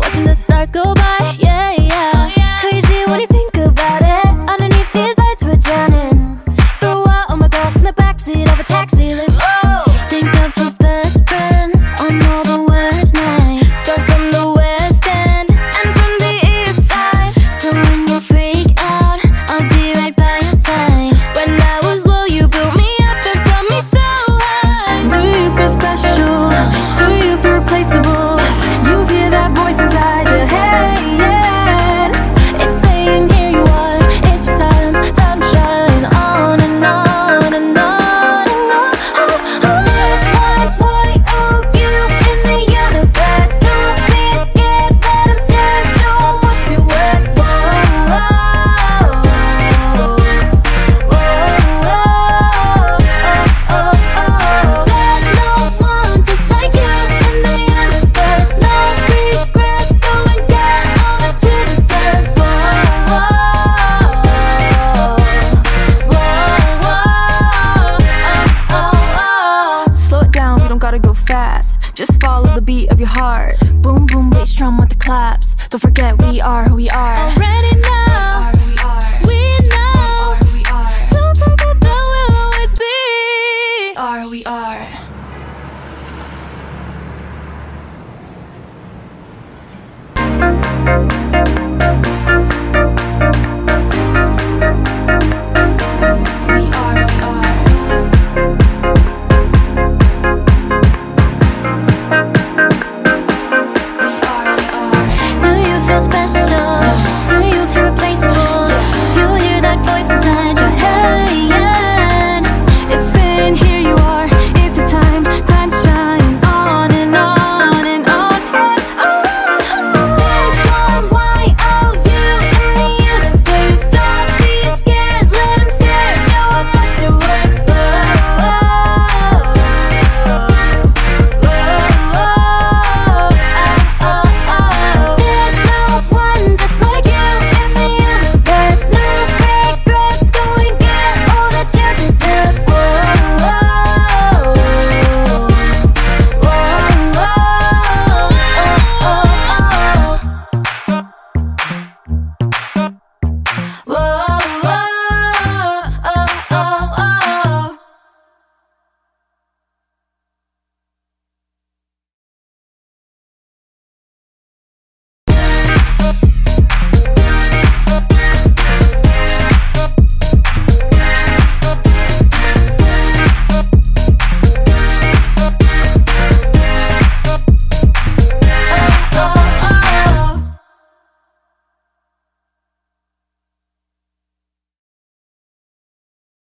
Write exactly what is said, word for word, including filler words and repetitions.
watching the stars go by. Yeah, yeah, crazy when you think about it. Underneath these lights we're drowning. Throw out all my girls in the backseat of a taxi. Let's go. Think of our best friends on all the worst nights. So from the West End and from the East Side. So when you freak out, I'll be right by your side. When I was low, you built me up and brought me so high. Do you feel special? Do you feel replaceable? You hear that voice inside your head. It's saying here you are, it's your time, time to shine. On and on and on and on. Oh, oh. There's one point of you in the universe. Don't be scared, let 'em stare. Show 'em what you worth. Whoa, whoa, whoa, whoa, oh, oh, oh. There's no one just like you in the universe. No regrets, go and get all that you deserve. Whoa, whoa, whoa, whoa, oh, oh, oh. Slow it down, we don't gotta go fast. Just follow the beat of your heart. Boom, boom, bass drum with the claps. Don't forget we are who we are. Already know, Are who we are. we know. Are who we are. Don't forget that we'll always be. Are who we are.